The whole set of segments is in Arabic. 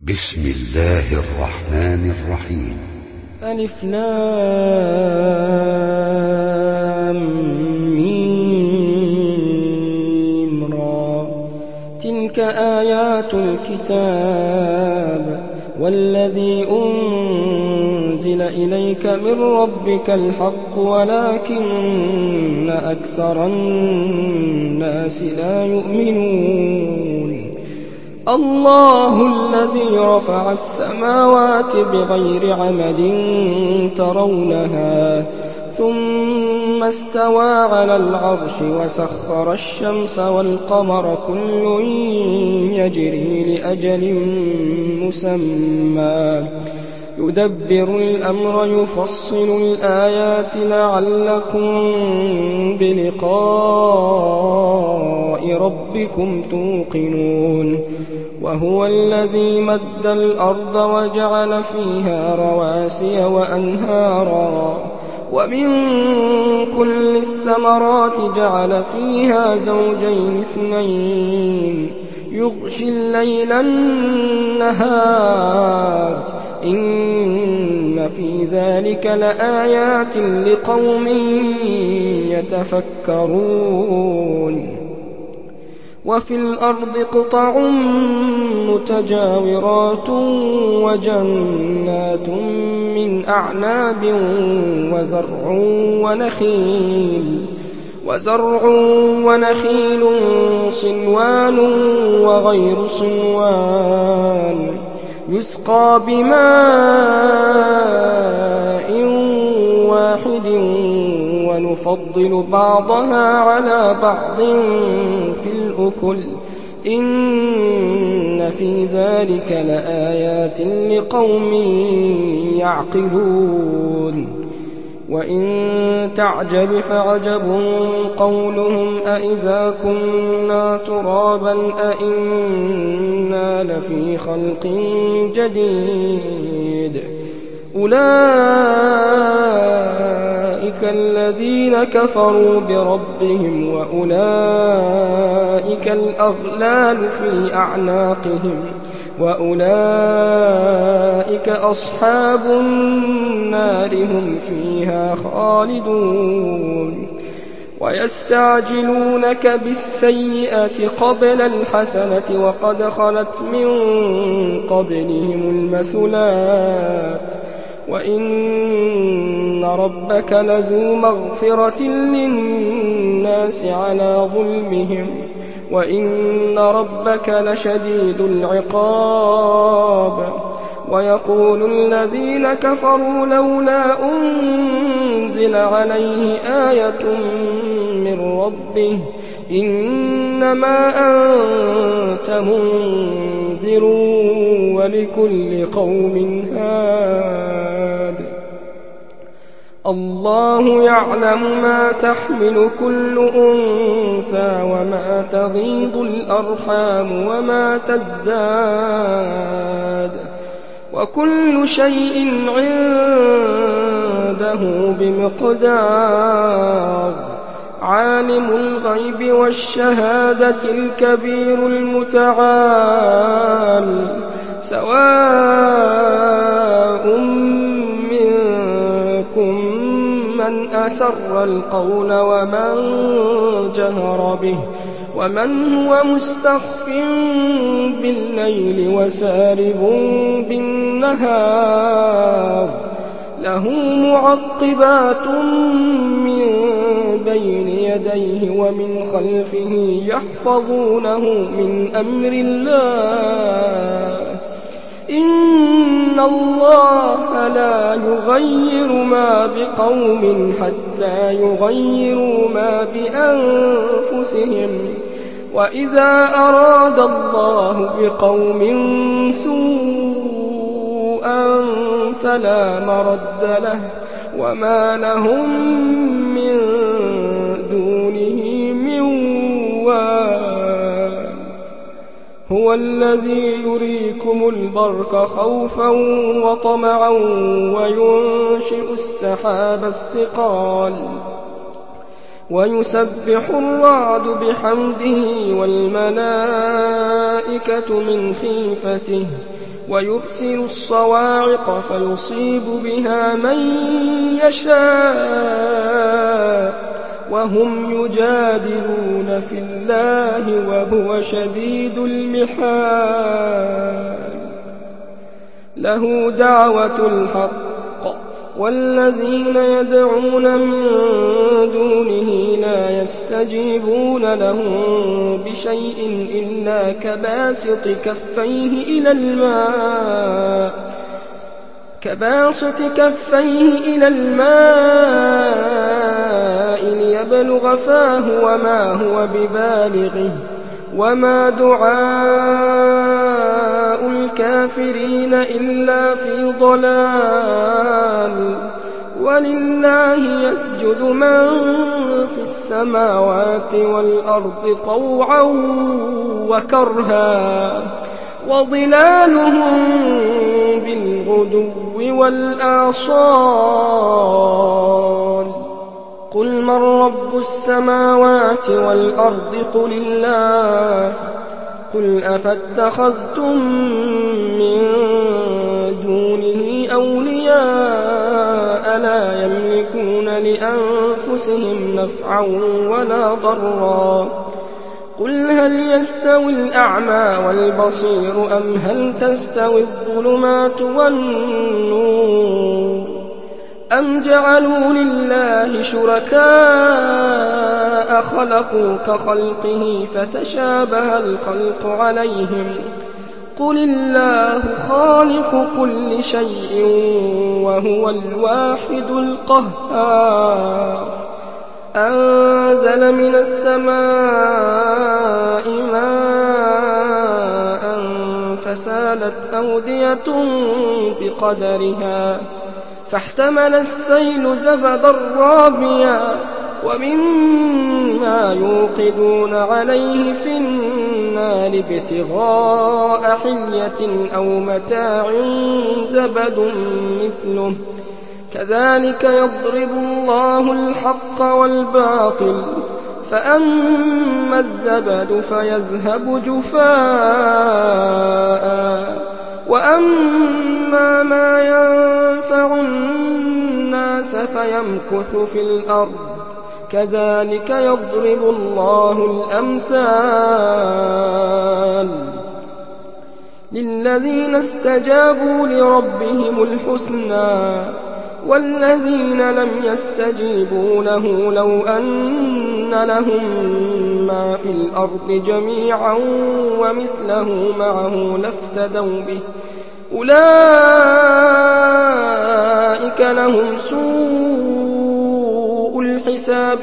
بسم الله الرحمن الرحيم. ألف لام ميم را. تلك آيات الكتاب والذي أنزل إليك من ربك الحق ولكن أكثر الناس لا يؤمنون. الله الذي رفع السماوات بغير عمد ترونها ثم استوى على العرش وسخر الشمس والقمر كل يجري لأجل مسمى يدبر الأمر يفصل الآيات لعلكم بلقاء ربكم توقنون. وهو الذي مد الأرض وجعل فيها رواسي وأنهارا ومن كل الثمرات جعل فيها زوجين اثنين يغشي الليل النهار إن في ذلك لآيات لقوم يتفكرون. وفي الأرض قطع متجاورات وجنات من أعناب وزرع ونخيل صنوان وغير صنوان يسقى بماء واحد ونفضل بعضها على بعض في الأكل إن في ذلك لآيات لقوم يعقلون. وإن تعجب فعجب قولهم أإذا كنا ترابا أإنا لفي خلق جديد أولئك الذين كفروا بربهم وأولئك الأغلال في أعناقهم وأولئك أصحاب النار هم فيها خالدون. ويستعجلونك بالسيئة قبل الحسنة وقد خلت من قبلهم المثلات وإن ربك لذو مغفرة للناس على ظلمهم وإن ربك لشديد العقاب. ويقول الذين كفروا لولا أنزل عليه آية من ربه إنما أنت منذر ولكل قوم هاد. الله يعلم ما تحمل كل أنثى وما تغيض الأرحام وما تزداد وكل شيء عنده بمقدار. عالم الغيب والشهادة الكبير المتعال سواء منكم من أسر القول ومن جهر به ومن هو مستخف بالليل وسارب بالنهار له معقبات من بين يديه ومن خلفه يحفظونه من أمر الله إن الله لا يغير ما بقوم حتى يغيروا ما بأنفسهم وإذا أراد الله بقوم سوءا فلا مرد له وما لهم من دونه من وال. هو الذي يريكم البرق خوفا وطمعا وينشئ السحاب الثقال ويسبح الرعد بحمده والملائكة من خيفته ويرسل الصواعق فيصيب بها من يشاء وهم يجادلون في الله وهو شديد المحال. له دعوة الحق والذين يدعون من دونه لا يستجيبون لهم بشيء إلا كباسط كفيه إلى الماء ليبلغ فاه وما هو ببالغه وما دعاء الكافرين إلا في ضلال. ولله يسجد من في السماوات والأرض طوعا وكرها وظلالهم بالغدو والآصال. قل من رب السماوات والأرض قل الله. قل أفاتخذتم من دونه أولياء لا يملكون لأنفسهم نفعا ولا ضرا. قل هل يستوي الأعمى والبصير أم هل تستوي الظلمات والنور أم جعلوا لله شركاء خلقوا كخلقه فتشابه الخلق عليهم. قل الله خالق كل شيء وهو الواحد القهار. أنزل من السماء ماء فسالت أودية بقدرها فاحتمل السيل زبدا رابيا ومما يوقدون عليه في النار ابتغاء حلية أو متاع زبد مثله كذلك يضرب الله الحق والباطل فأما الزبد فيذهب جفاء وأما ما ينفع الناس فيمكث في الأرض كذلك يضرب الله الأمثال. للذين استجابوا لربهم الحسنى والذين لم يستجيبوا له لو أن لهم ما في الأرض جميعا ومثله معه لافتدوا به أولئك لهم سوء الحساب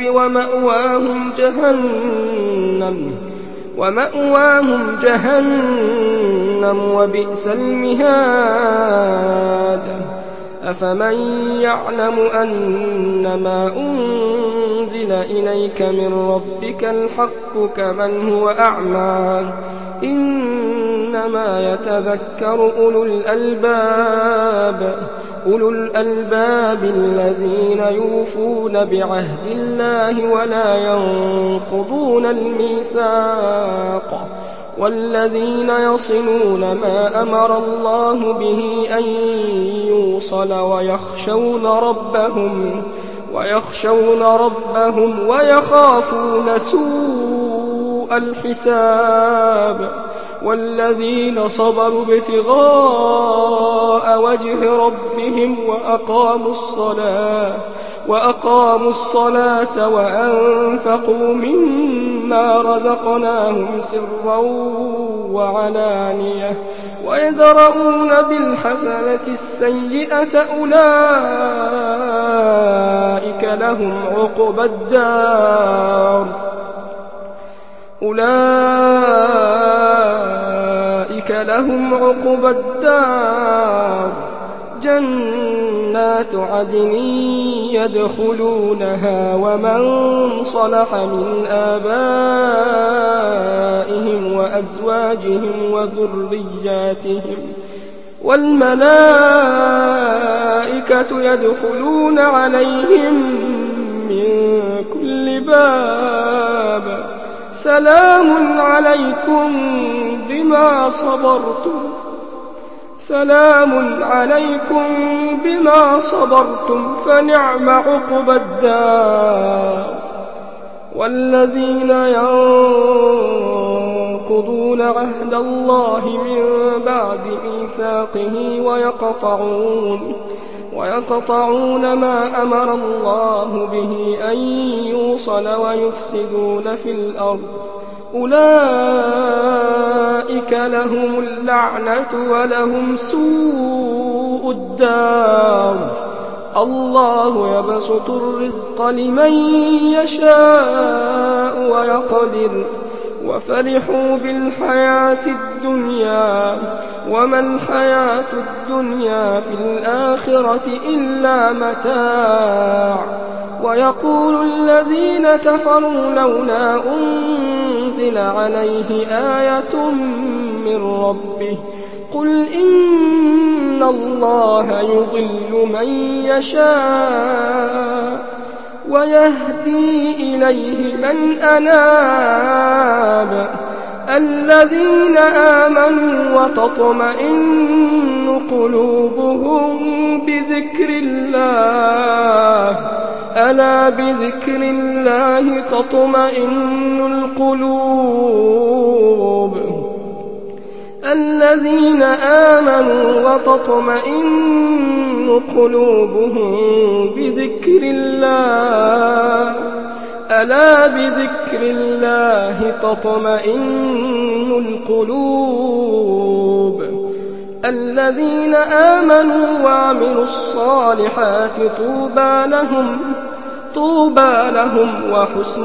ومأواهم جهنم وبئس المهاد. أفمن يعلم أنما أنزل إليك من ربك الحق كمن هو أعمى إنما يتذكر أولو الألباب الذين يوفون بعهد الله ولا ينقضون الميثاق والذين يصلون ما أمر الله به أن يوصل ويخشون ربهم ويخافون سوء الحساب. والذين صبروا ابتغاء وجه ربهم وأقاموا الصلاة وأنفقوا مما رزقناهم سرا وعلانية ويدرؤون بالحسنة السيئة أولئك لهم عقبى الدار جنات عدن يدخلونها ومن صلح من آبائهم وأزواجهم وذرياتهم والملائكة يدخلون عليهم من كل باب سلام عليكم سلام عليكم بما صبرتم فنعم عقبى الدار. والذين ينقضون عهد الله من بعد ميثاقه ويقطعون ما أمر الله به أن يوصل ويفسدون في الأرض أولئك لهم اللعنة ولهم سوء الدار. الله يبسط الرزق لمن يشاء ويقدر وفرحوا بالحياة الدنيا وما الحياة الدنيا في الآخرة إلا متاع. ويقول الذين كفروا لولا أنزل عليه آية من ربه قل إن الله يضل من يشاء ويهدي إليه من أناب. الذين آمنوا وتطمئن قلوبهم بذكر الله ألا بذكر الله تطمئن القلوب. الذين آمنوا وتطمئن قلوبهم بذكر الله ألا بذكر الله تطمئن القلوب. الذين آمنوا وعملوا الصالحات طوبى لهم وحسن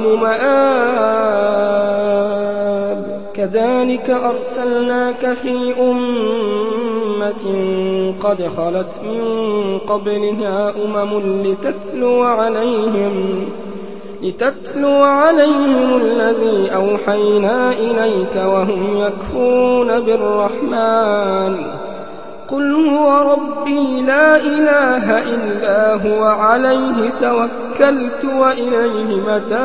مآب. كذلك أرسلناك في أمة قد خلت من قبلها لتتلو عليهم الذي أوحينا إليك وهم يكفرون بالرحمن. قل هو ربي لا إله إلا هو عليه توكلت وإليه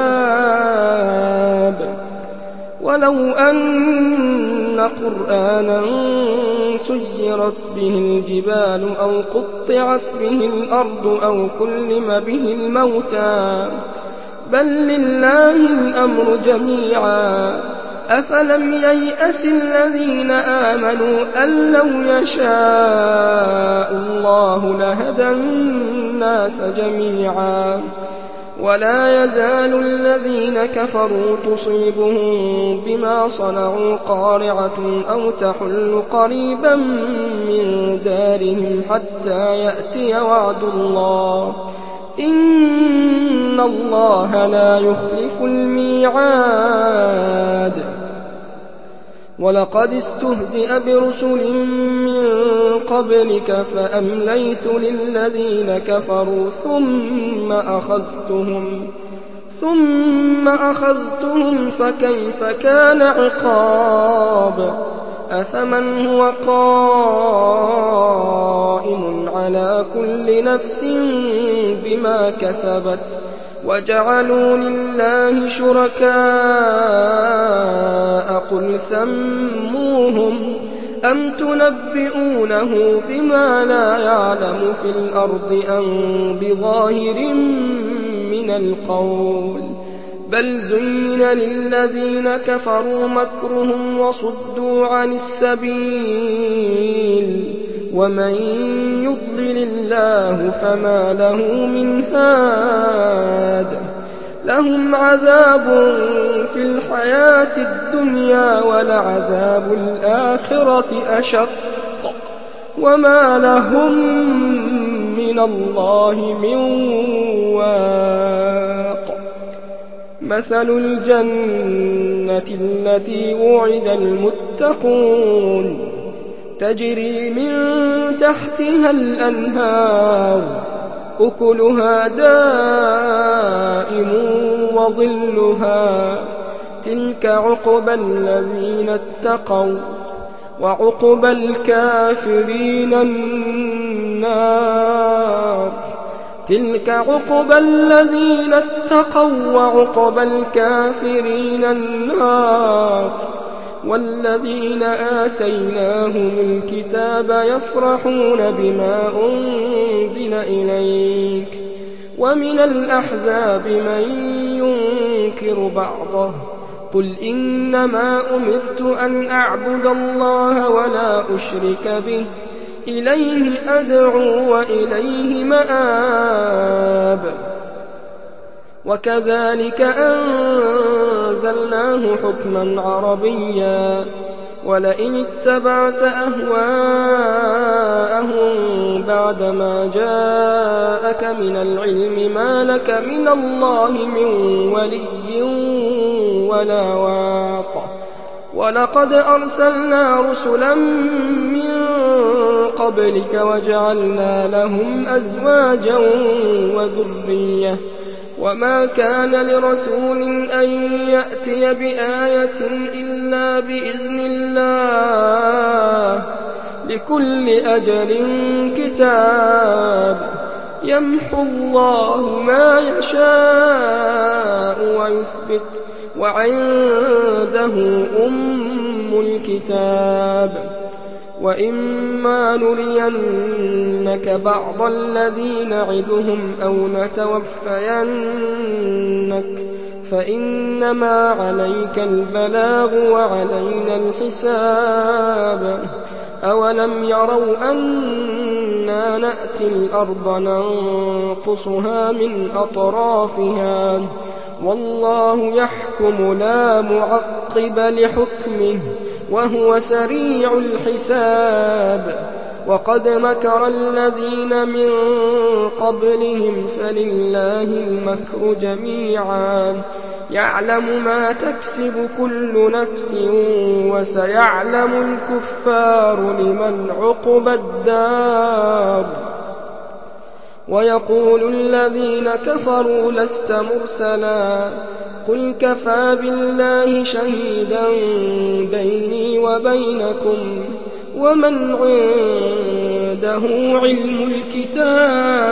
متاب. ولو أن قرآنا سيرت به الجبال أو قطعت به الأرض أو كلم به الموتى بل لله الأمر جميعا. أفلم ييأس الذين آمنوا أن لو يشاء الله لهدى الناس جميعا. ولا يزال الذين كفروا تصيبهم بما صنعوا قارعة أو تحل قريبا من دارهم حتى يأتي وعد الله إن الله لا يخلف الميعاد. ولقد استهزئ برسل من قبلك فأمليت للذين كفروا ثم أخذتهم فكيف كان عقاب. أفمن هو قائم على كل نفس بما كسبت وجعلوا لله شركاء قل سموهم أم تنبئونه بما لا يعلم في الأرض أم بظاهر من القول بل زين للذين كفروا مكرهم وصدوا عن السبيل ومن يضلل الله فما له من هاد. لهم عذاب في الحياة الدنيا ولعذاب الآخرة أشق وما لهم من الله من واق. مثل الجنة التي وعد المتقون تجري من تحتها الأنهار أكلها دائم وظلها تلك عقبى الذين اتقوا وعقبى الكافرين النار. تلك عقبى الذين اتقوا وعقبى الكافرين النار. والذين آتيناهم الكتاب يفرحون بما أنزل إليك ومن الأحزاب من ينكر بعضه قل إنما أمرت أن أعبد الله ولا أشرك به إليه أدعو وإليه مآب وكذلك أنزلناه حكما عربيا ولئن اتبعت أهواءهم بعدما جاءك من العلم ما لك من الله من ولي ولا واق ولقد أرسلنا رسلا من قبلك وجعلنا لهم أزواجا وذرية وما كان لرسول أن يأتي بآية إلا بإذن الله لكل أجل كتاب يمحو الله ما يشاء ويثبت وعنده أم الكتاب وإما نرينك بعض الذي نعدهم أو نتوفينك فإنما عليك البلاغ وعلينا الحساب أولم يروا أنا نأتي الأرض ننقصها من أطرافها والله يحكم لا معقب لحكمه وهو سريع الحساب وقد مكر الذين من قبلهم فلله المكر جميعا يعلم ما تكسب كل نفس وسيعلم الكفار لمن عقبى الدار ويقول الذين كفروا لست مرسلا قل كفى بالله شهيدا بيني وبينكم ومن عنده علم الكتاب